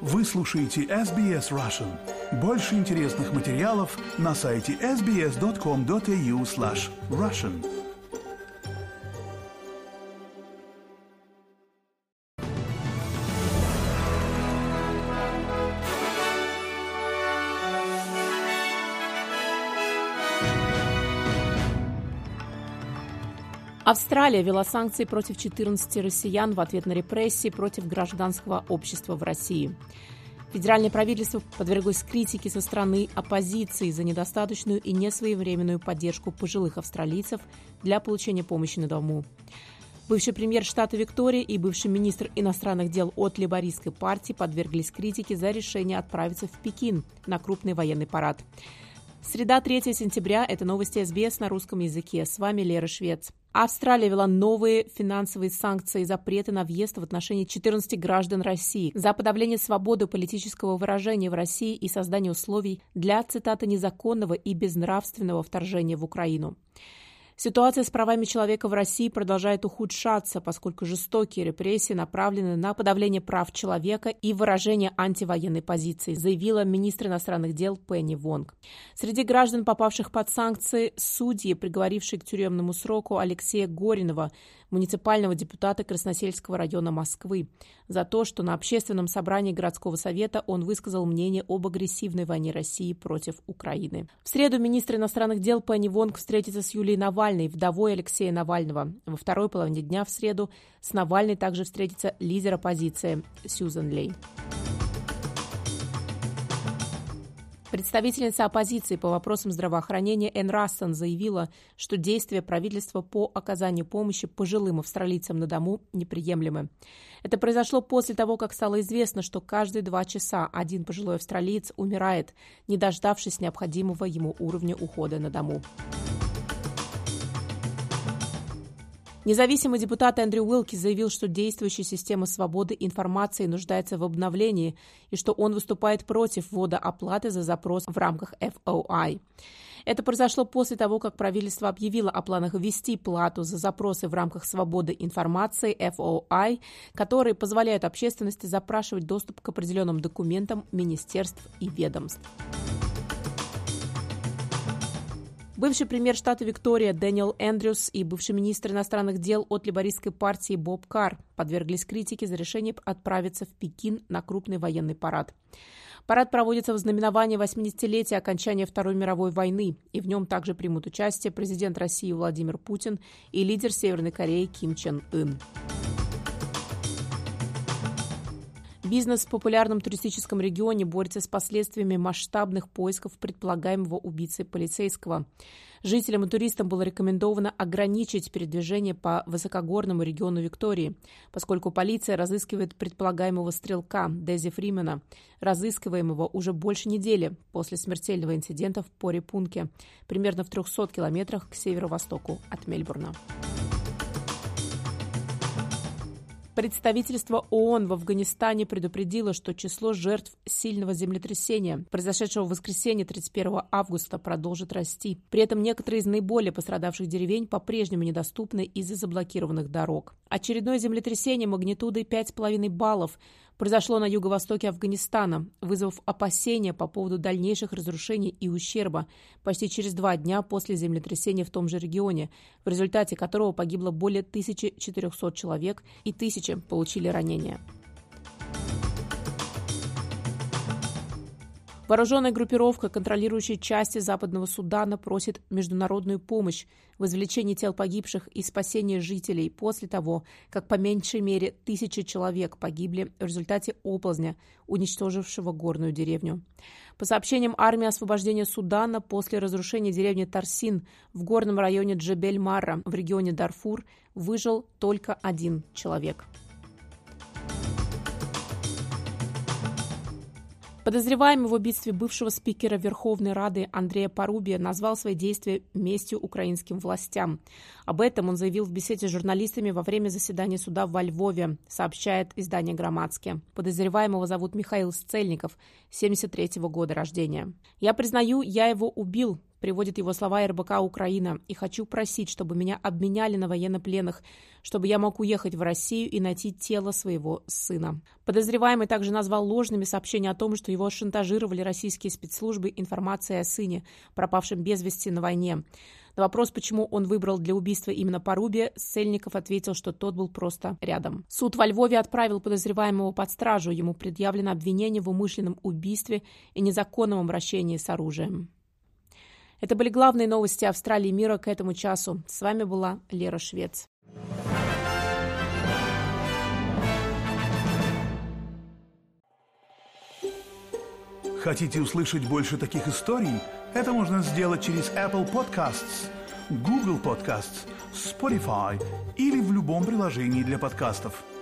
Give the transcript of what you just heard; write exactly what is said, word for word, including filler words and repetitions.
Вы слушаете эс би эс Russian. Больше интересных материалов на сайте эс би эс точка ком точка эй ю слэш Russian. Австралия ввела санкции против четырнадцати россиян в ответ на репрессии против гражданского общества в России. Федеральное правительство подверглось критике со стороны оппозиции за недостаточную и несвоевременную поддержку пожилых австралийцев для получения помощи на дому. Бывший премьер штата Виктория и бывший министр иностранных дел от лейбористской партии подверглись критике за решение отправиться в Пекин на крупный военный парад. Среда, третьего сентября. Это новости эс би эс на русском языке. С вами Лера Швец. Австралия ввела новые финансовые санкции и запреты на въезд в отношении четырнадцати граждан России за подавление свободы политического выражения в России и создание условий для, цитата, незаконного и безнравственного вторжения в Украину. Ситуация с правами человека в России продолжает ухудшаться, поскольку жестокие репрессии направлены на подавление прав человека и выражение антивоенной позиции, заявила министр иностранных дел Пенни Вонг. Среди граждан, попавших под санкции, судьи, приговорившие к тюремному сроку Алексея Горинова, муниципального депутата Красносельского района Москвы, за то, что на общественном собрании городского совета он высказал мнение об агрессивной войне России против Украины. В среду министр иностранных дел Пенни Вонг встретится с Юлией Навальной, вдовой Алексея Навального. Во второй половине дня в среду с Навальной также встретится лидер оппозиции Сьюзан Лей. Представительница оппозиции по вопросам здравоохранения Энн Рассен заявила, что действия правительства по оказанию помощи пожилым австралийцам на дому неприемлемы. Это произошло после того, как стало известно, что каждые два часа один пожилой австралиец умирает, не дождавшись необходимого ему уровня ухода на дому. Независимый депутат Эндрю Уилки заявил, что действующая система свободы информации нуждается в обновлении и что он выступает против ввода оплаты за запрос в рамках эф о ай. Это произошло после того, как правительство объявило о планах ввести плату за запросы в рамках свободы информации эф о ай, которые позволяют общественности запрашивать доступ к определенным документам министерств и ведомств. Бывший премьер штата Виктория Дэниел Эндрюс и бывший министр иностранных дел от лейбористской партии Боб Карр подверглись критике за решение отправиться в Пекин на крупный военный парад. Парад проводится в знаменовании восьмидесятилетия окончания Второй мировой войны, и в нем также примут участие президент России Владимир Путин и лидер Северной Кореи Ким Чен Ын. Бизнес в популярном туристическом регионе борется с последствиями масштабных поисков предполагаемого убийцы полицейского. Жителям и туристам было рекомендовано ограничить передвижение по высокогорному региону Виктории, поскольку полиция разыскивает предполагаемого стрелка Дези Фримена, разыскиваемого уже больше недели после смертельного инцидента в Пори-Пунке, примерно в трехстах километрах к северо-востоку от Мельбурна. Представительство ООН в Афганистане предупредило, что число жертв сильного землетрясения, произошедшего в воскресенье тридцать первого августа, продолжит расти. При этом некоторые из наиболее пострадавших деревень по-прежнему недоступны из-за заблокированных дорог. Очередное землетрясение магнитудой пять с половиной баллов произошло на юго-востоке Афганистана, вызвав опасения по поводу дальнейших разрушений и ущерба почти через два дня после землетрясения в том же регионе, в результате которого погибло более тысячи четырехсот человек и тысячи получили ранения. Вооруженная группировка, контролирующая части Западного Судана, просит международную помощь в извлечении тел погибших и спасении жителей после того, как по меньшей мере тысячи человек погибли в результате оползня, уничтожившего горную деревню. По сообщениям армии освобождения Судана, после разрушения деревни Тарсин в горном районе Джебель-Марра в регионе Дарфур выжил только один человек. Подозреваемый в убийстве бывшего спикера Верховной Рады Андрея Порубия назвал свои действия местью украинским властям. Об этом он заявил в беседе с журналистами во время заседания суда во Львове, сообщает издание «Громадский». Подозреваемого зовут Михаил Сцельников, семьдесят третьего года рождения. «Я признаю, я его убил», приводит его слова эр бэ ка «Украина». «И хочу просить, чтобы меня обменяли на военнопленных, чтобы я мог уехать в Россию и найти тело своего сына». Подозреваемый также назвал ложными сообщения о том, что его шантажировали российские спецслужбы информацией о сыне, пропавшем без вести на войне. На вопрос, почему он выбрал для убийства именно Порубия, Сельников ответил, что тот был просто рядом. Суд во Львове отправил подозреваемого под стражу. Ему предъявлено обвинение в умышленном убийстве и незаконном обращении с оружием. Это были главные новости Австралии и мира к этому часу. С вами была Лера Швец. Хотите услышать больше таких историй? Это можно сделать через Apple Podcasts, Google Podcasts, Spotify или в любом приложении для подкастов.